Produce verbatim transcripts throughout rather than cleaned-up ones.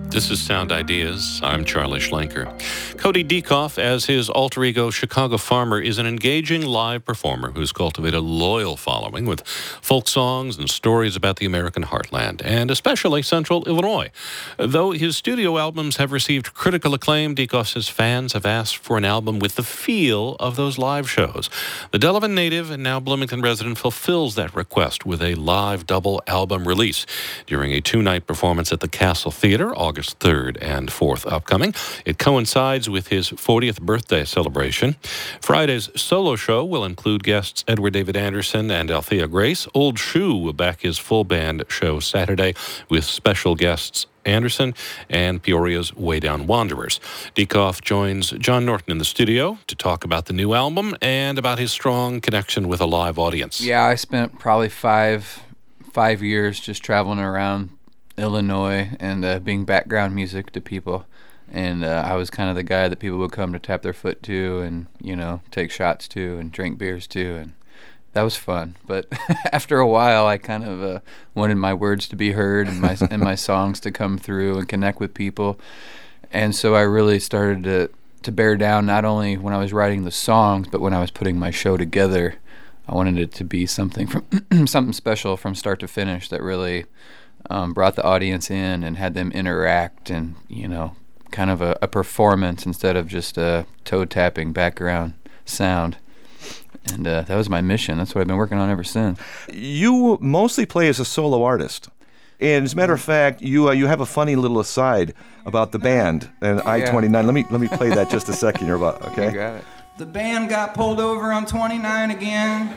This is Sound Ideas. I'm Charlie Schlenker. Cody Dieckhoff, as his alter ego Chicago Farmer, is an engaging live performer who's cultivated a loyal following with folk songs and stories about the American heartland, and especially Central Illinois. Though his studio albums have received critical acclaim, Dieckhoff says fans have asked for an album with the feel of those live shows. The Delavan native and now Bloomington resident fulfills that request with a live double album release during a two-night performance at the Castle Theater, August third and fourth upcoming. It coincides with his fortieth birthday celebration. Friday's solo show will include guests Edward David Anderson and Althea Grace. Old Shoe will back his full band show Saturday with special guests Anderson and Peoria's Way Down Wanderers. Dieckhoff joins John Norton in the studio to talk about the new album and about his strong connection with a live audience. Yeah, I spent probably five five years just traveling around Illinois and uh, being background music to people, and uh, I was kind of the guy that people would come to tap their foot to and, you know, take shots to and drink beers to, and that was fun. But after a while I kind of uh, wanted my words to be heard and my and my songs to come through and connect with people, and so I really started to to bear down, not only when I was writing the songs but when I was putting my show together. I wanted it to be something from something special from start to finish that really Um, brought the audience in and had them interact, and, you know, kind of a, a performance instead of just a toe-tapping background sound. And uh, that was my mission. That's what I've been working on ever since. You mostly play as a solo artist. And as a matter of fact, you uh, you have a funny little aside about the band and I twenty-nine. Let me let me play that just a second here, about, okay? You got it. The band got pulled over on twenty-nine again.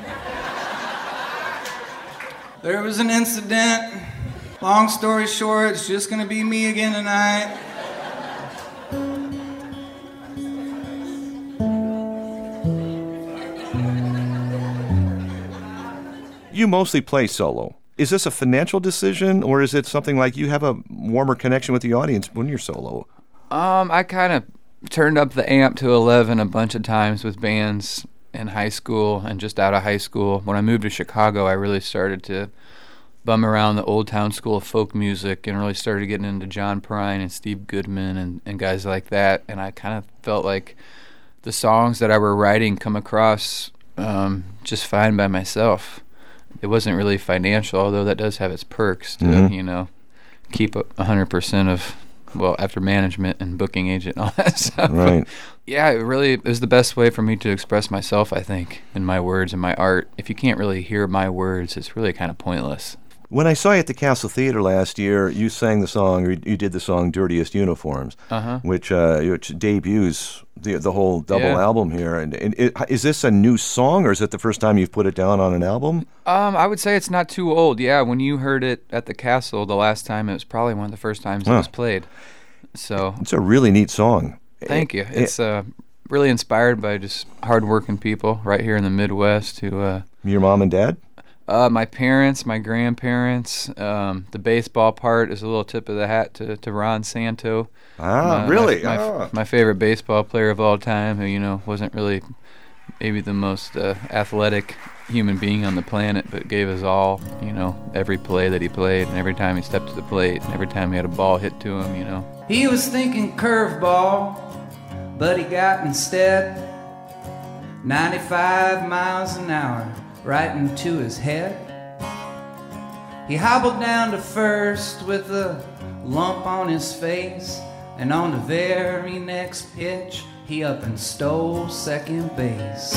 There was an incident. Long story short, it's just gonna be me again tonight. You mostly play solo. Is this a financial decision, or is it something like you have a warmer connection with the audience when you're solo? Um, I kind of turned up the amp to eleven a bunch of times with bands in high school and just out of high school. When I moved to Chicago, I really started to bum around the Old Town School of folk music and really started getting into John Prine and Steve Goodman and, and guys like that. And I kind of felt like the songs that I were writing come across um, just fine by myself. It wasn't really financial, although that does have its perks to, mm-hmm. you know, keep a one hundred percent of, well, after management and booking agent and all that stuff. Right. Yeah, it really is the best way for me to express myself, I think, in my words and my art. If you can't really hear my words, it's really kind of pointless. When I saw you at the Castle Theater last year, you sang the song, or you did the song "Dirtiest Uniforms," uh-huh. which uh, which debuts the the whole double yeah. album here. And, and it, is this a new song, or is it the first time you've put it down on an album? Um, I would say it's not too old. Yeah, when you heard it at the Castle the last time, it was probably one of the first times huh. it was played. So it's a really neat song. Thank you. It's uh, really inspired by just hardworking people right here in the Midwest who. Uh, Your mom and dad? Uh, my parents, my grandparents. Um, the baseball part is a little tip of the hat to, to Ron Santo. Ah, uh, really? My, my, ah. my favorite baseball player of all time, who, you know, wasn't really maybe the most uh, athletic human being on the planet, but gave us all, you know, every play that he played, and every time he stepped to the plate, and every time he had a ball hit to him, you know. He was thinking curveball, but he got instead ninety-five miles an hour. Right into his head. He hobbled down to first with a lump on his face, and on the very next pitch, he up and stole second base.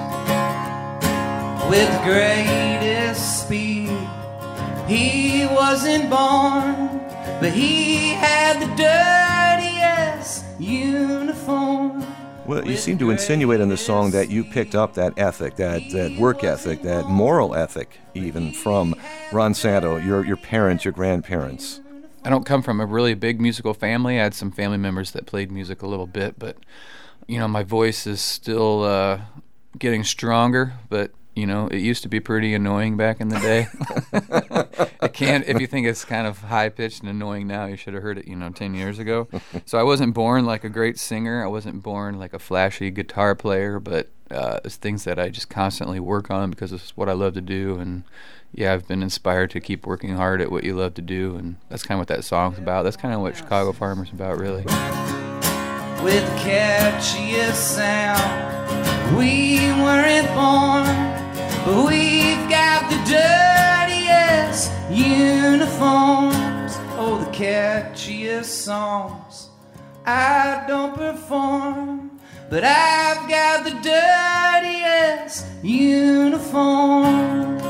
With the greatest speed, he wasn't born, but he had the dirtiest uniform. Well, you seem to insinuate in the song that you picked up that ethic, that, that work ethic, that moral ethic, even from Ron Santo, your your parents, your grandparents. I don't come from a really big musical family. I had some family members that played music a little bit, but, you know, my voice is still uh, getting stronger, but, you know, it used to be pretty annoying back in the day. it can't. If you think it's kind of high pitched and annoying now, you should have heard it, you know, ten years ago. So I wasn't born like a great singer. I wasn't born like a flashy guitar player, but uh, it's things that I just constantly work on because it's what I love to do. And yeah, I've been inspired to keep working hard at what you love to do, and that's kind of what that song's about. That's kind of what Chicago Farmer's about, really. With the catchiest sound, we weren't born. But we've got the dirtiest uniforms. Oh, the catchiest songs I don't perform. But I've got the dirtiest uniform.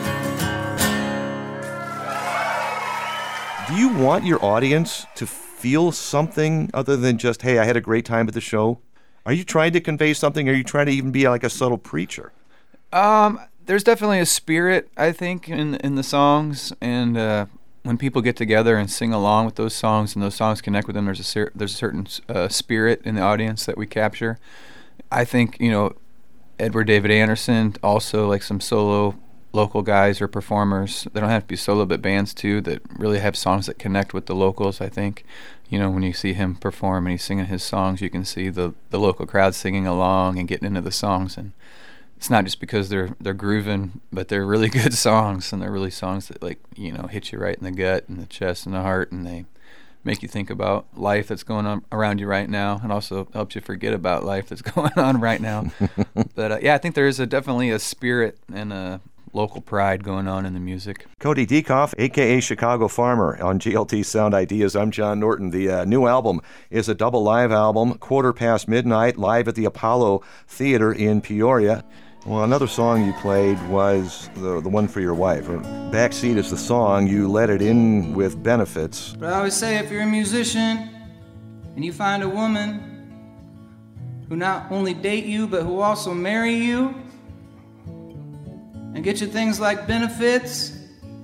Do you want your audience to feel something other than just, hey, I had a great time at the show? Are you trying to convey something? Are you trying to even be like a subtle preacher? Um, there's definitely a spirit, I think, in in the songs, and uh, when people get together and sing along with those songs, and those songs connect with them, there's a cer- there's a certain uh, spirit in the audience that we capture. I think, you know, Edward David Anderson, also like some solo local guys or performers. They don't have to be solo, but bands too that really have songs that connect with the locals. I think, you know, when you see him perform and he's singing his songs, you can see the the local crowd singing along and getting into the songs. And it's not just because they're they're grooving, but they're really good songs, and they're really songs that, like, you know, hit you right in the gut and the chest and the heart, and they make you think about life that's going on around you right now, and also helps you forget about life that's going on right now. But uh, yeah, I think there is a, definitely a spirit and a local pride going on in the music. Cody Dieckhoff, a k a. Chicago Farmer, on G L T Sound Ideas. I'm John Norton. The uh, new album is a double live album, Quarter Past Midnight, live at the Apollo Theater in Peoria. Well, another song you played was the the one for your wife. Backseat is the song. You let it in with benefits. But I always say, if you're a musician and you find a woman who not only date you, but who also marry you and get you things like benefits,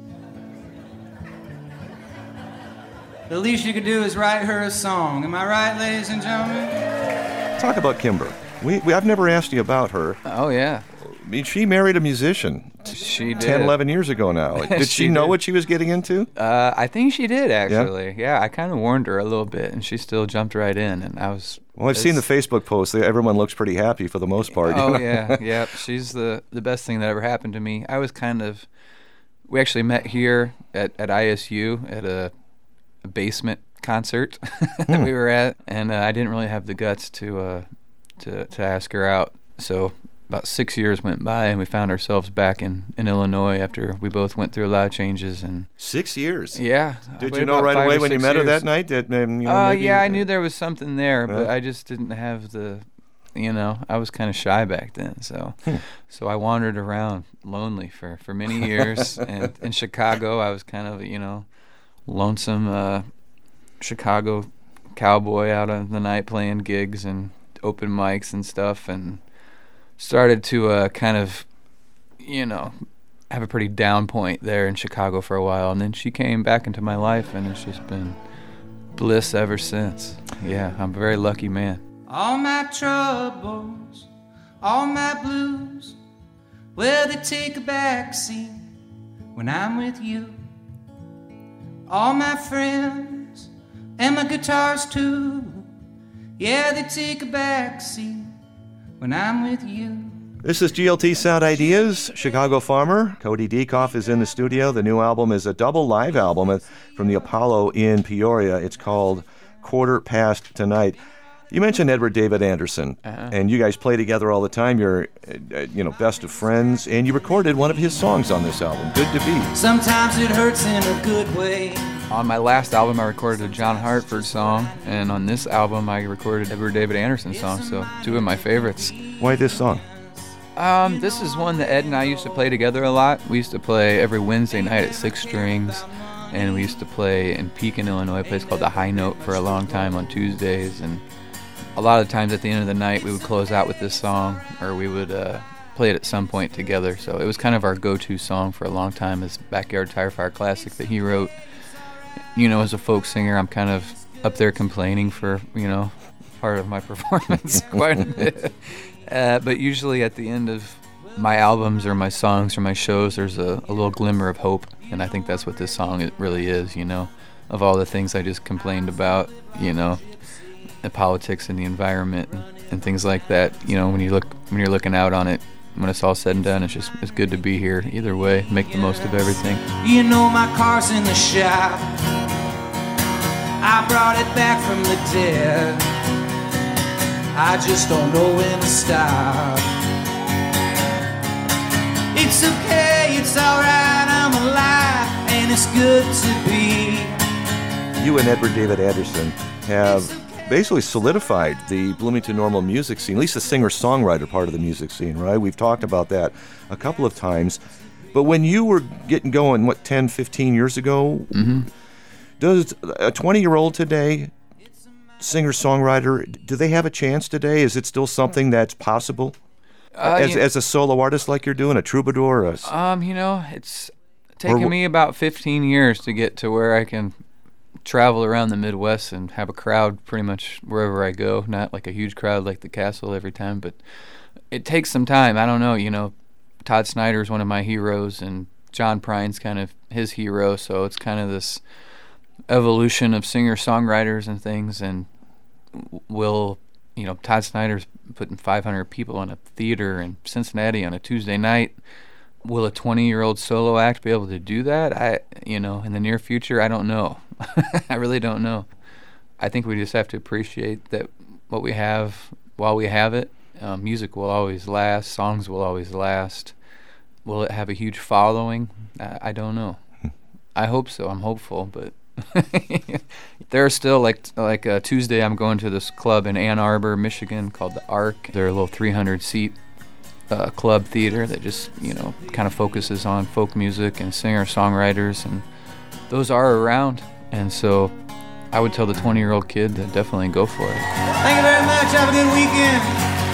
the least you could do is write her a song. Am I right, ladies and gentlemen? Talk about Kimber. We, we I've never asked you about her. Oh, yeah. I mean, she married a musician She did. ten, eleven years ago now. Did she, She know did. what she was getting into? Uh, I think she did, actually. Yeah, yeah I kind of warned her a little bit, and she still jumped right in, and I was... Well, I've seen the it's- Facebook posts. Everyone looks pretty happy for the most part. you Oh, know? yeah, yeah. She's the, the best thing that ever happened to me. I was kind of... We actually met here at, at I S U at a, a basement concert that we were at, and uh, I didn't really have the guts to, uh, to, to ask her out, so... About six years went by, and we found ourselves back in, in Illinois after we both went through a lot of changes. And Six years. yeah, Did wait you know about right five away or when you six met her years. that night? That, um, you know, Uh, maybe- yeah, I knew there was something there, but Yeah. I just didn't have the, you know, I was kind of shy back then. So, so I wandered around lonely for, for many years. And in Chicago, I was kind of, you know, lonesome uh, Chicago cowboy out on the night playing gigs and open mics and stuff, and started to uh, kind of, you know, have a pretty down point there in Chicago for a while. And then she came back into my life, and it's just been bliss ever since. Yeah, I'm a very lucky man. All my troubles, all my blues, well, they take a backseat when I'm with you. All my friends and my guitars too, yeah, they take a backseat when I'm with you. This is G L T Sound Ideas. Chicago Farmer. Cody Dieckhoff is in the studio. The new album is a double live album from the Apollo in Peoria. It's called Quarter Past Tonight. You mentioned Edward David Anderson, Uh-huh. and you guys play together all the time. You're, uh, you know, best of friends, and you recorded one of his songs on this album, Good to Be. Sometimes it hurts in a good way. On my last album, I recorded a John Hartford song, and on this album, I recorded Edward David Anderson song, so two of my favorites. Why this song? Um, this is one that Ed and I used to play together a lot. We used to play every Wednesday night at Six Strings, and we used to play in Pekin, Illinois, a place called the High Note for a long time on Tuesdays. And a lot of times at the end of the night, we would close out with this song, or we would uh, play it at some point together. So it was kind of our go-to song for a long time, this Backyard Tire Fire classic that he wrote. You know, as a folk singer, I'm kind of up there complaining for, you know, part of my performance quite a bit. Uh, but usually at the end of my albums or my songs or my shows, there's a, a little glimmer of hope And I think that's what this song it really is, you know, of all the things I just complained about, you know, the politics and the environment and, and things like that. You know, when you look when you're looking out on it, when it's all said and done, it's just it's good to be here either way, make the most of everything. You know my car's in the shop, I brought it back from the dead, I just don't know when to stop. It's okay, it's alright, I'm alive, and it's good to be. You and Edward David Anderson have basically solidified the Bloomington Normal music scene, at least the singer-songwriter part of the music scene, right? We've talked about that a couple of times. But when you were getting going, what, ten, fifteen years ago, Mm-hmm. does a twenty-year-old today, singer-songwriter, do they have a chance today? Is it still something that's possible? Uh, as, you, as a solo artist like you're doing, a troubadour? A, um, you know, it's taken Or, me about fifteen years to get to where I can travel around the Midwest and have a crowd pretty much wherever I go. Not like a huge crowd like the Castle every time, but it takes some time. I don't know, you know, Todd Snyder's one of my heroes, and John Prine's kind of his hero, so it's kind of this evolution of singer-songwriters and things. And will, you know, Todd Snyder's putting five hundred people in a theater in Cincinnati on a Tuesday night. Will a twenty-year-old solo act be able to do that? I, you know, in the near future, I don't know. I really don't know. I think we just have to appreciate that what we have while we have it. Um, music will always last. Songs will always last. Will it have a huge following? I, I don't know. I hope so. I'm hopeful, but there are still like like uh, Tuesday. I'm going to this club in Ann Arbor, Michigan, called the Arc. They're a little three hundred seat uh, club theater that just you know kind of focuses on folk music and singer songwriters, and those are around. And so I would tell the twenty-year-old kid to definitely go for it. Thank you very much. Have a good weekend.